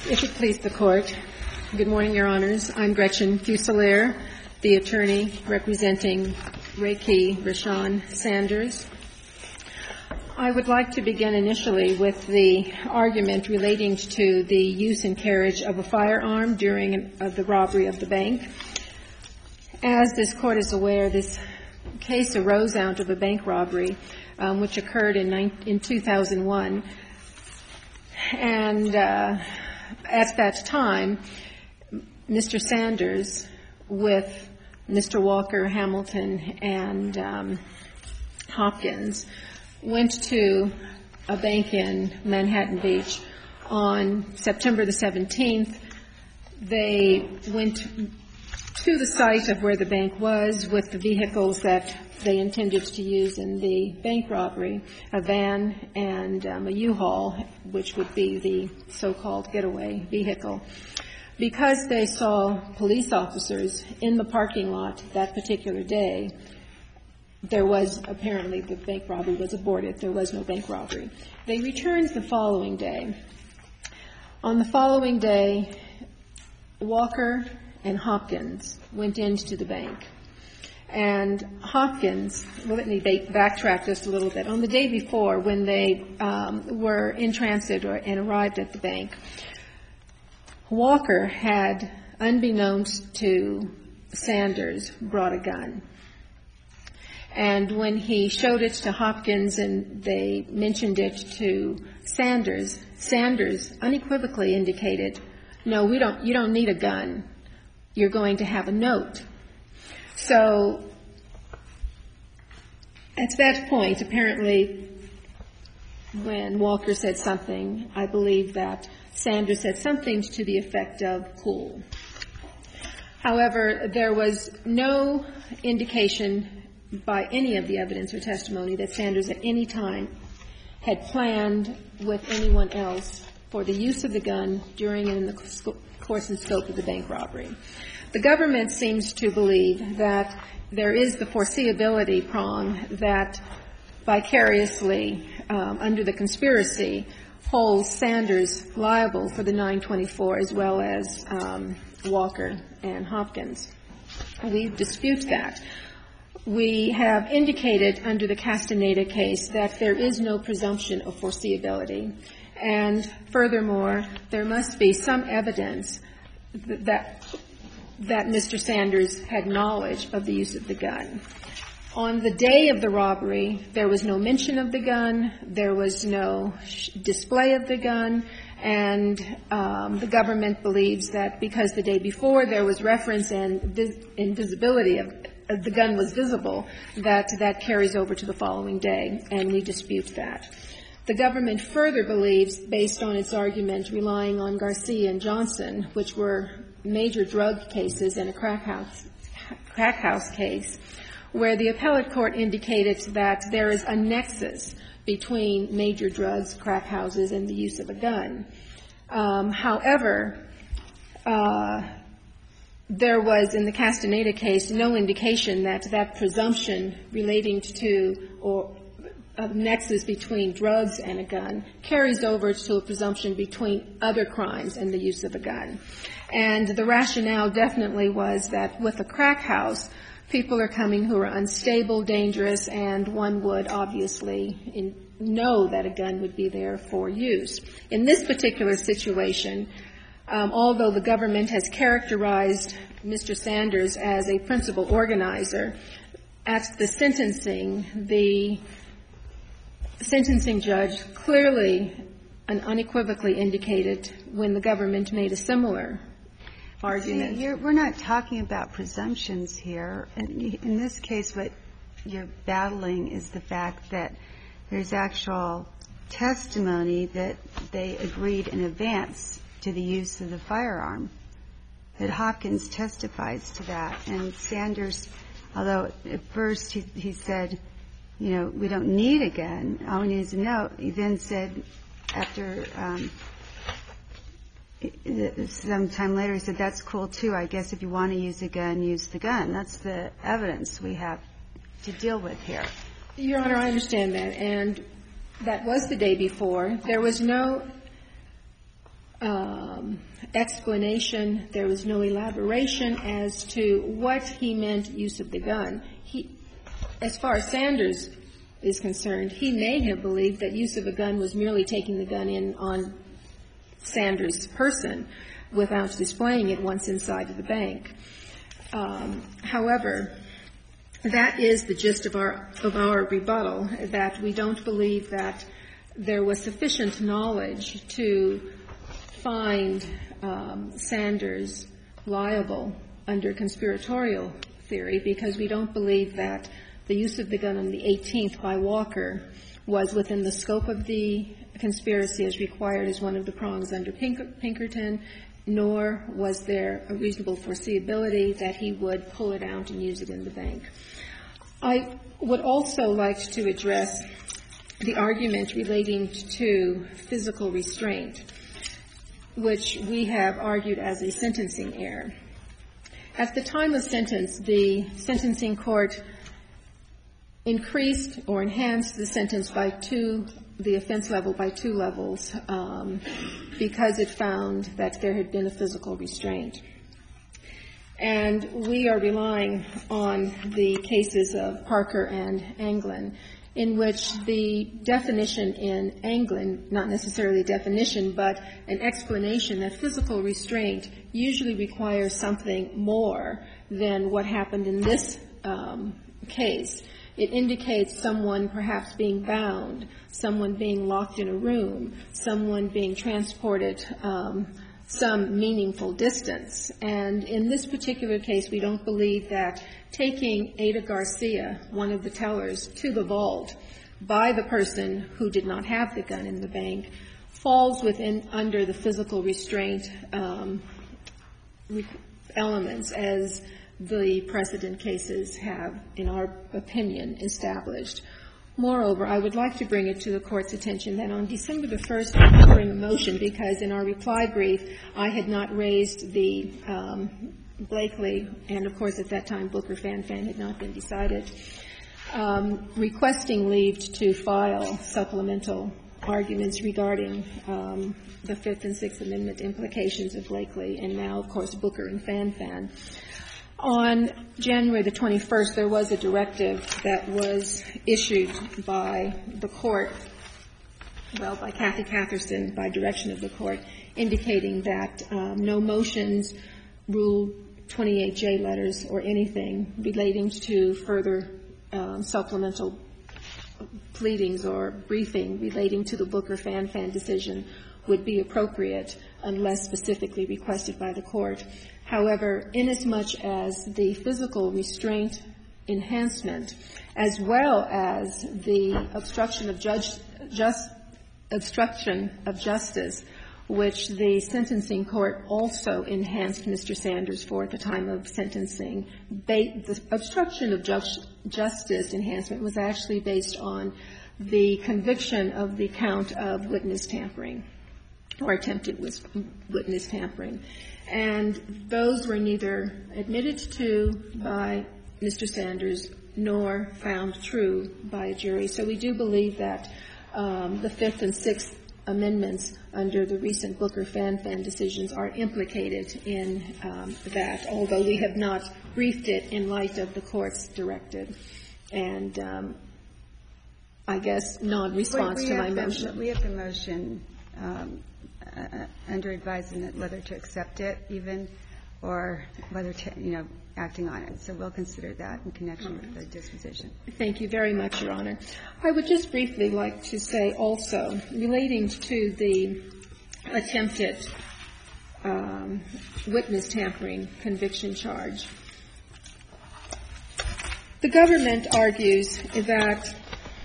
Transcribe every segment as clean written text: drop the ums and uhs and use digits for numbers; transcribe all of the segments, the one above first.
If it please the Court, good morning, Your Honors. I'm Gretchen Fuselier, the attorney representing Reiki Rashawn Sanders. I would like to begin initially with the argument relating to the use and carriage of a firearm during the robbery of the bank. As this Court is aware, this case arose out of a bank robbery which occurred in 2001. And at that time, Mr. Sanders, with Mr. Walker, Hamilton, and Hopkins, went to a bank in Manhattan Beach on September the 17th. They went to the site of where the bank was with the vehicles that they intended to use in the bank robbery, a van and a U-Haul, which would be the so-called getaway vehicle. Because they saw police officers in the parking lot that particular day, there was apparently the bank robbery was aborted. There was no bank robbery. They returned the following day. On the following day, Walker and Hopkins went into the bank. And Hopkins, well, let me backtrack just a little bit. On the day before, when they were in transit and arrived at the bank, Walker had, unbeknownst to Sanders, brought a gun. And when he showed it to Hopkins and they mentioned it to Sanders, Sanders unequivocally indicated, no, you don't need a gun. You're going to have a note. So at that point, apparently, when Walker said something, I believe that Sanders said something to the effect of cool. However, there was no indication by any of the evidence or testimony that Sanders at any time had planned with anyone else for the use of the gun during and in the course and scope of the bank robbery. The government seems to believe that there is the foreseeability prong that vicariously, under the conspiracy, holds Sanders liable for the 924 as well as Walker and Hopkins. We dispute that. We have indicated under the Castaneda case that there is no presumption of foreseeability. And furthermore, there must be some evidence that Mr. Sanders had knowledge of the use of the gun. On the day of the robbery, there was no mention of the gun, there was no display of the gun, and the government believes that because the day before there was reference and visibility of the gun was visible, that carries over to the following day, and we dispute that. The government further believes, based on its argument relying on Garcia and Johnson, which were major drug cases and a crack house case, where the appellate court indicated that there is a nexus between major drugs, crack houses, and the use of a gun. However, there was, in the Castaneda case, no indication that that presumption relating to or a nexus between drugs and a gun carries over to a presumption between other crimes and the use of a gun. And the rationale definitely was that with a crack house, people are coming who are unstable, dangerous, and one would obviously know that a gun would be there for use. In this particular situation, although the government has characterized Mr. Sanders as a principal organizer, at the sentencing judge clearly and unequivocally indicated when the government made a similar argument. We're not talking about presumptions here. In this case, what you're battling is the fact that there's actual testimony that they agreed in advance to the use of the firearm, that Hopkins testifies to that. And Sanders, although at first he said, you know, we don't need a gun, all we need is a note, he then said after some time later, he said, that's cool, too. I guess if you want to use a gun, use the gun. That's the evidence we have to deal with here. Your Honor, I understand that. And that was the day before. There was no explanation. There was no elaboration as to what he meant use of the gun. As far as Sanders is concerned, he may have believed that use of a gun was merely taking the gun in on Sanders' person without displaying it once inside of the bank. However, that is the gist of our rebuttal, that we don't believe that there was sufficient knowledge to find Sanders liable under conspiratorial theory, because we don't believe that the use of the gun on the 18th by Walker was within the scope of the conspiracy as required as one of the prongs under Pinkerton, nor was there a reasonable foreseeability that he would pull it out and use it in the bank. I would also like to address the argument relating to physical restraint, which we have argued as a sentencing error. At the time of sentence, the sentencing court increased or enhanced the sentence by the offense level by 2 levels, because it found that there had been a physical restraint. And we are relying on the cases of Parker and Anglin, in which the definition in Anglin, not necessarily a definition, but an explanation that physical restraint usually requires something more than what happened in this case. It indicates someone perhaps being bound, someone being locked in a room, someone being transported some meaningful distance. And in this particular case, we don't believe that taking Ada Garcia, one of the tellers, to the vault by the person who did not have the gun in the bank falls under the physical restraint elements, as the precedent cases have, in our opinion, established. Moreover, I would like to bring it to the Court's attention that on December the 1st, I'm covering a motion because in our reply brief, I had not raised the Blakely, and of course at that time Booker Fan had not been decided, requesting leave to file supplemental arguments regarding the Fifth and Sixth Amendment implications of Blakely, and now, of course, Booker and Fan. On January the 21st, there was a directive that was issued by the Court, by Kathy Catherson, by direction of the Court, indicating that no motions, Rule 28J letters, or anything relating to further supplemental pleadings or briefing relating to the Booker-Fan decision would be appropriate unless specifically requested by the Court. However, inasmuch as the physical restraint enhancement, as well as the obstruction of justice, which the sentencing court also enhanced Mr. Sanders for at the time of sentencing, the obstruction of justice enhancement was actually based on the conviction of the count of witness tampering, or attempted witness tampering. And those were neither admitted to by Mr. Sanders nor found true by a jury. So we do believe that the Fifth and Sixth Amendments under the recent Booker-Fan decisions are implicated in that, although we have not briefed it in light of the Court's directive. And I guess non-response to my motion. We have the motion under advisement whether to accept it even, or whether to, acting on it. So we'll consider that in connection with the disposition. Thank you very much, Your Honor. I would just briefly like to say also, relating to the attempted witness tampering conviction charge, the government argues that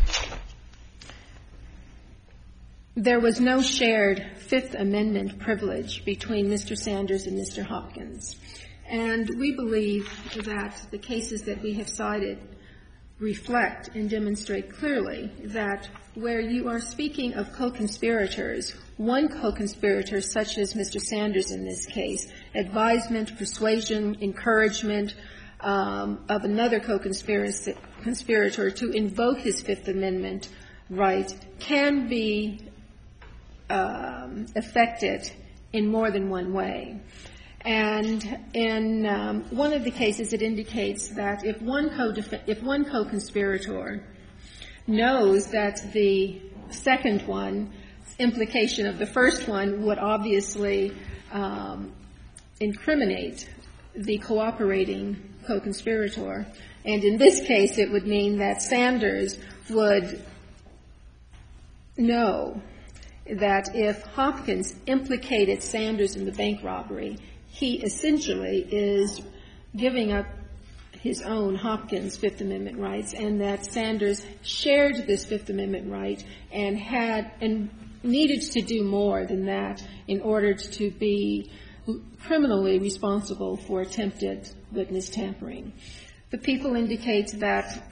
there was no shared Fifth Amendment privilege between Mr. Sanders and Mr. Hopkins. And we believe that the cases that we have cited reflect and demonstrate clearly that where you are speaking of co-conspirators, one co-conspirator, such as Mr. Sanders in this case, advisement, persuasion, encouragement of another co-conspirator to invoke his Fifth Amendment right can be affected in more than one way. And in one of the cases, it indicates that if one co-conspirator knows that the second one, implication of the first one, would obviously incriminate the cooperating co-conspirator, and in this case, it would mean that Sanders would know that if Hopkins implicated Sanders in the bank robbery, he essentially is giving up his own, Hopkins, Fifth Amendment rights, and that Sanders shared this Fifth Amendment right and needed to do more than that in order to be criminally responsible for attempted witness tampering. The people indicate that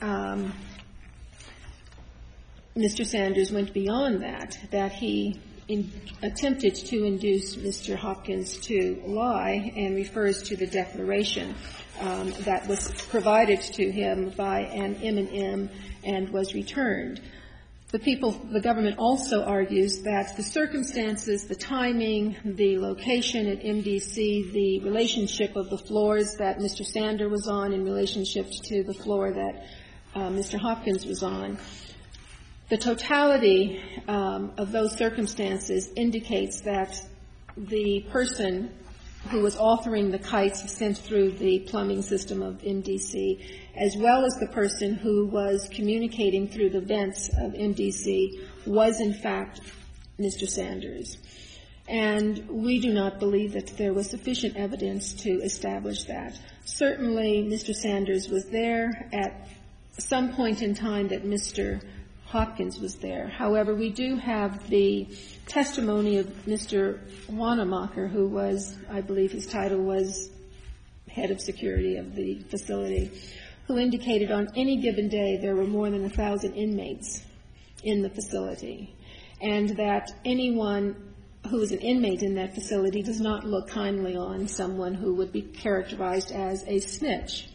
Mr. Sanders went beyond that he attempted to induce Mr. Hopkins to lie, and refers to the declaration that was provided to him by an M&M and was returned. The government also argues that the circumstances, the timing, the location at MDC, the relationship of the floors that Mr. Sanders was on in relationship to the floor that Mr. Hopkins was on, the totality of those circumstances indicates that the person who was authoring the kites sent through the plumbing system of MDC, as well as the person who was communicating through the vents of MDC, was in fact Mr. Sanders. And we do not believe that there was sufficient evidence to establish that. Certainly, Mr. Sanders was there at some point in time that Mr. Hopkins was there. However, we do have the testimony of Mr. Wanamaker, who was, I believe his title was head of security of the facility, who indicated on any given day there were more than 1,000 inmates in the facility, and that anyone who is an inmate in that facility does not look kindly on someone who would be characterized as a snitch.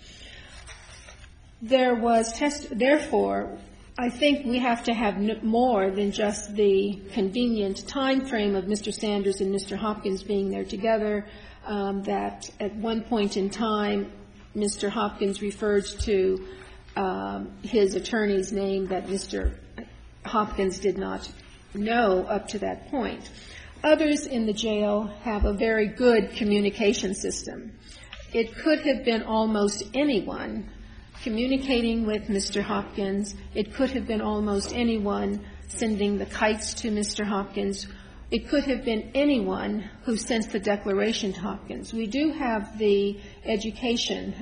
Therefore, I think we have to have more than just the convenient time frame of Mr. Sanders and Mr. Hopkins being there together, that at one point in time Mr. Hopkins referred to his attorney's name that Mr. Hopkins did not know up to that point. Others in the jail have a very good communication system. It could have been almost anyone communicating with Mr. Hopkins. It could have been almost anyone sending the kites to Mr. Hopkins. It could have been anyone who sent the declaration to Hopkins. We do have the education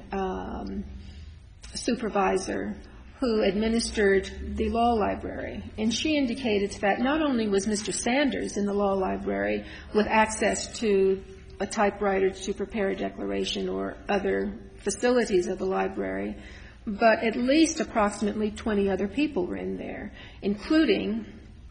supervisor who administered the law library, and she indicated that not only was Mr. Sanders in the law library with access to a typewriter to prepare a declaration or other facilities of the library, but at least approximately 20 other people were in there, including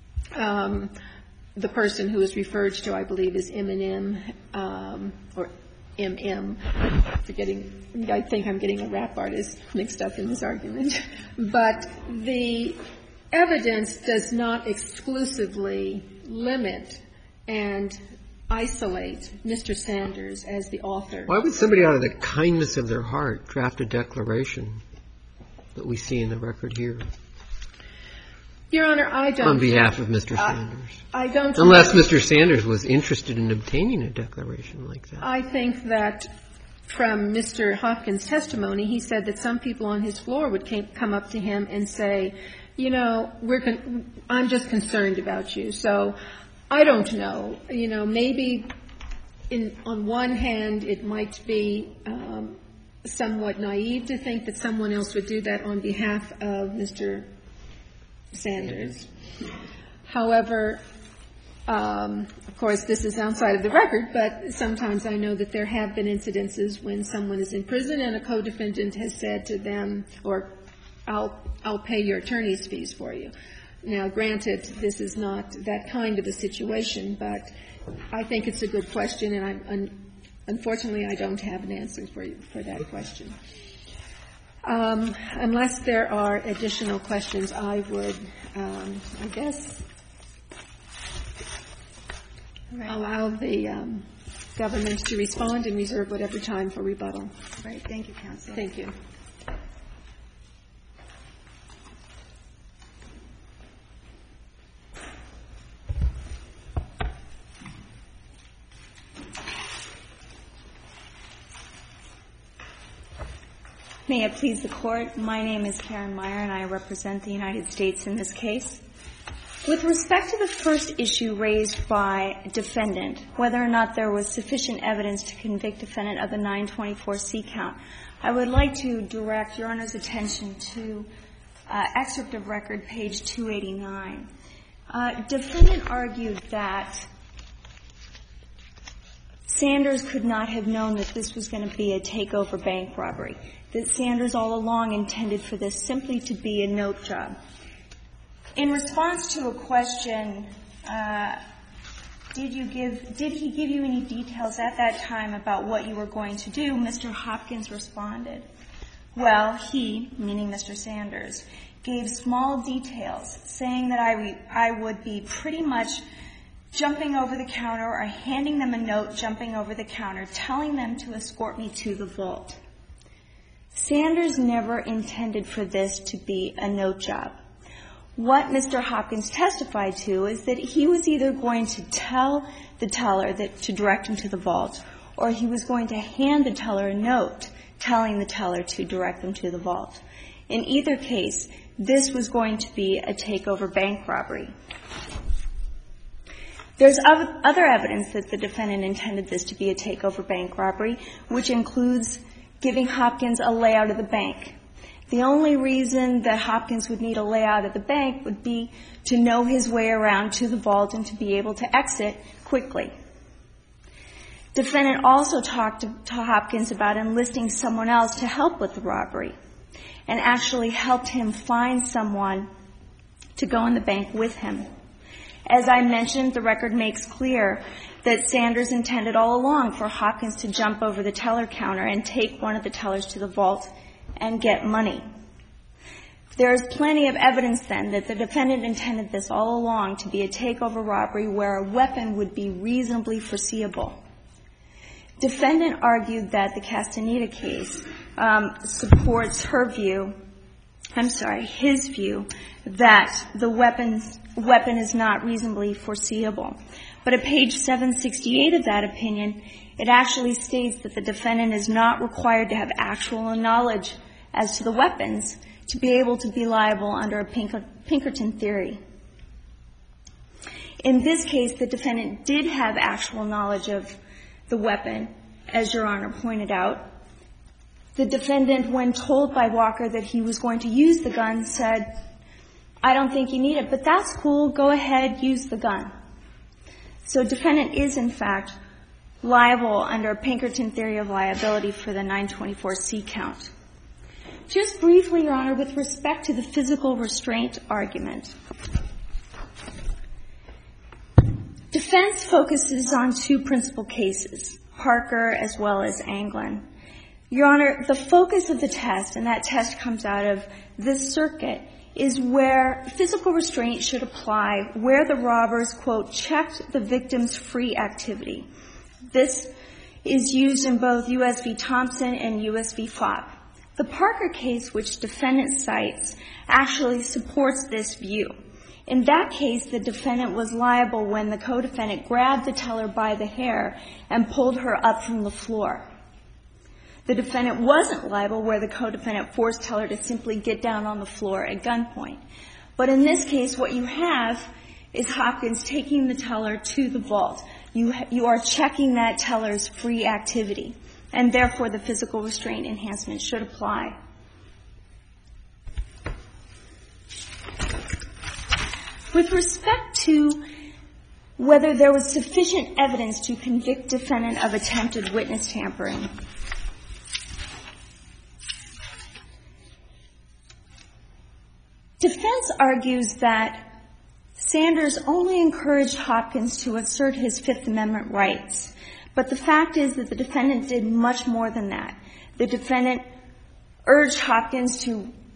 the person who is referred to, I believe, as M&M, or M.M. I think I'm getting a rap artist mixed up in this argument. But the evidence does not exclusively limit and isolate Mr. Sanders as the author. Why would somebody out of the kindness of their heart draft a declaration that we see in the record here? Your Honor, I don't. On behalf of Mr. Sanders. I don't. Unless Mr. Sanders was interested in obtaining a declaration like that. I think that from Mr. Hopkins' testimony, he said that some people on his floor would come up to him and say, you know, I'm just concerned about you. So I don't know. You know, maybe on one hand it might be somewhat naive to think that someone else would do that on behalf of Mr. Sanders. However, of course, this is outside of the record, but sometimes I know that there have been incidences when someone is in prison and a co-defendant has said to them, or I'll pay your attorney's fees for you. Now, granted, this is not that kind of a situation, but I think it's a good question, and unfortunately I don't have an answer for you for that question. Unless there are additional questions, I would, I guess, allow the government to respond and reserve whatever time for rebuttal. Right. Thank you, counsel. Thank you. May it please the Court, my name is Karen Meyer and I represent the United States in this case. With respect to the first issue raised by defendant, whether or not there was sufficient evidence to convict defendant of the 924C count, I would like to direct Your Honor's attention to excerpt of record, page 289. Defendant argued that Sanders could not have known that this was going to be a takeover bank robbery, that Sanders all along intended for this simply to be a note job. In response to a question, did he give you any details at that time about what you were going to do, Mr. Hopkins responded, well, he, meaning Mr. Sanders, gave small details saying that I would be pretty much jumping over the counter or handing them a note, jumping over the counter, telling them to escort me to the vault. Sanders never intended for this to be a note job. What Mr. Hopkins testified to is that he was either going to tell the teller to direct him to the vault, or he was going to hand the teller a note telling the teller to direct them to the vault. In either case, this was going to be a takeover bank robbery. There's other evidence that the defendant intended this to be a takeover bank robbery, which includes giving Hopkins a layout of the bank. The only reason that Hopkins would need a layout of the bank would be to know his way around to the vault and to be able to exit quickly. Defendant also talked to Hopkins about enlisting someone else to help with the robbery and actually helped him find someone to go in the bank with him. As I mentioned, the record makes clear that Sanders intended all along for Hopkins to jump over the teller counter and take one of the tellers to the vault and get money. There's plenty of evidence then that the defendant intended this all along to be a takeover robbery where a weapon would be reasonably foreseeable. Defendant argued that the Castaneda case supports his view that the weapon is not reasonably foreseeable. But at page 768 of that opinion, it actually states that the defendant is not required to have actual knowledge as to the weapons to be able to be liable under a Pinkerton theory. In this case, the defendant did have actual knowledge of the weapon, as Your Honor pointed out. The defendant, when told by Walker that he was going to use the gun, said, I don't think you need it, but that's cool. Go ahead, use the gun. So defendant is, in fact, liable under a Pinkerton theory of liability for the 924C count. Just briefly, Your Honor, with respect to the physical restraint argument, defense focuses on two principal cases, Parker as well as Anglin. Your Honor, the focus of the test, and that test comes out of this circuit, is where physical restraint should apply where the robbers, quote, checked the victim's free activity. This is used in both U.S. v. Thompson and U.S. v. Fopp. The Parker case, which defendant cites, actually supports this view. In that case, the defendant was liable when the co-defendant grabbed the teller by the hair and pulled her up from the floor. The defendant wasn't liable where the co-defendant forced teller to simply get down on the floor at gunpoint. But in this case, what you have is Hopkins taking the teller to the vault. You are checking that teller's free activity, and therefore the physical restraint enhancement should apply. With respect to whether there was sufficient evidence to convict defendant of attempted witness tampering, defense argues that Sanders only encouraged Hopkins to assert his Fifth Amendment rights. But the fact is that the defendant did much more than that. The defendant urged Hopkins to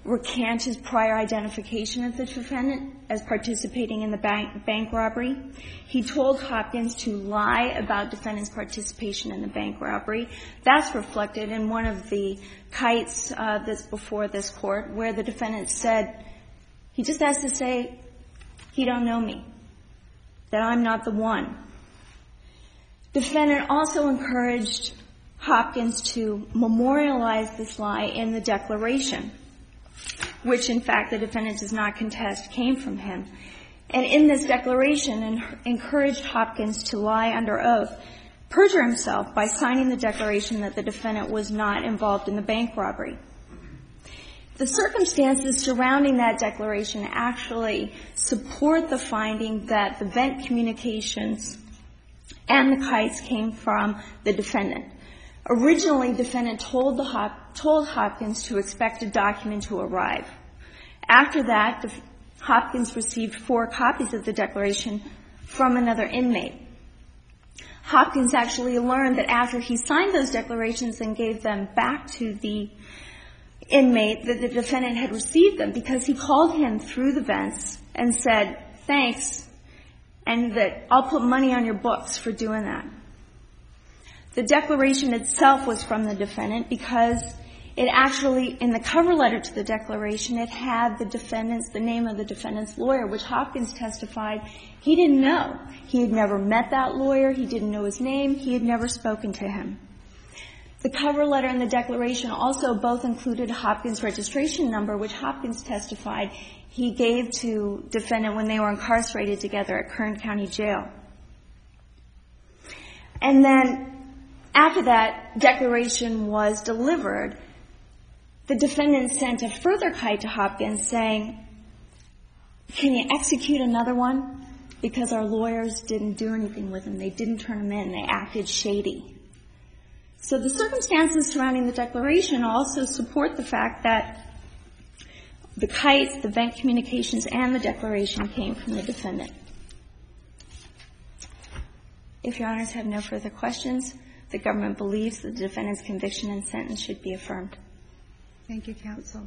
recant his prior identification of the defendant as participating in the bank robbery. He told Hopkins to lie about defendant's participation in the bank robbery. That's reflected in one of the kites that's before this court, where the defendant said, he just has to say, he don't know me, that I'm not the one. Defendant also encouraged Hopkins to memorialize this lie in the declaration, which, in fact, the defendant does not contest came from him. And in this declaration, encouraged Hopkins to lie under oath, perjure himself by signing the declaration that the defendant was not involved in the bank robbery. The circumstances surrounding that declaration actually support the finding that the vent communications and the kites came from the defendant. Originally, defendant told Hopkins to expect a document to arrive. After that, Hopkins received 4 copies of the declaration from another inmate. Hopkins actually learned that after he signed those declarations and gave them back to the inmate, that the defendant had received them, because he called him through the vents and said, thanks, and that I'll put money on your books for doing that. The declaration itself was from the defendant because it actually, in the cover letter to the declaration, it had the name of the defendant's lawyer, which Hopkins testified he didn't know. He had never met that lawyer. He didn't know his name. He had never spoken to him. The cover letter and the declaration also both included Hopkins' registration number, which Hopkins testified he gave to defendant when they were incarcerated together at Kern County Jail. And then after that declaration was delivered, the defendant sent a further kite to Hopkins saying, can you execute another one? Because our lawyers didn't do anything with him. They didn't turn him in. They acted shady. So the circumstances surrounding the declaration also support the fact that the kites, the vent communications, and the declaration came from the defendant. If Your Honors have no further questions, the government believes that the defendant's conviction and sentence should be affirmed. Thank you, counsel.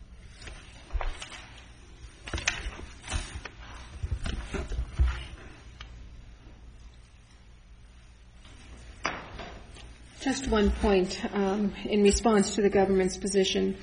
Just one point in response to the government's position.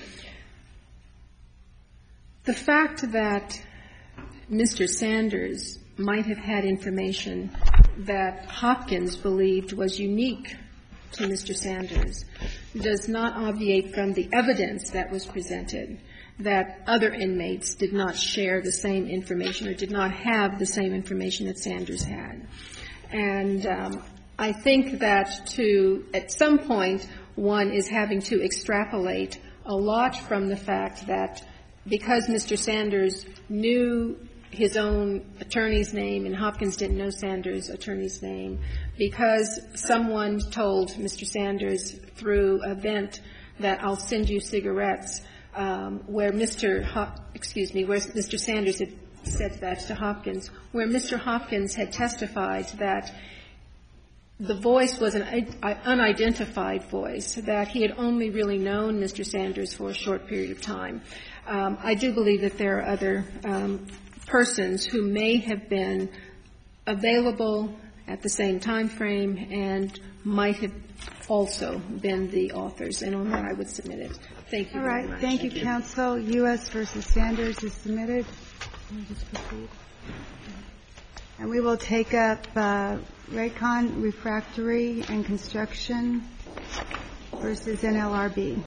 The fact that Mr. Sanders might have had information that Hopkins believed was unique to Mr. Sanders does not obviate from the evidence that was presented that other inmates did not share the same information or did not have the same information that Sanders had. And I think that at some point, one is having to extrapolate a lot from the fact that because Mr. Sanders knew his own attorney's name and Hopkins didn't know Sanders' attorney's name, because someone told Mr. Sanders through a vent that I'll send you cigarettes, where Mr. Sanders had said that to Hopkins, where Mr. Hopkins had testified that the voice was an unidentified voice, that he had only really known Mr. Sanders for a short period of time. I do believe that there are other persons who may have been available at the same time frame and might have also been the authors. And on that, I would submit it. Thank you very much. All right. Thank you, counsel. U.S. v. Sanders is submitted. And we will take up Raycon Refractory and Construction versus NLRB.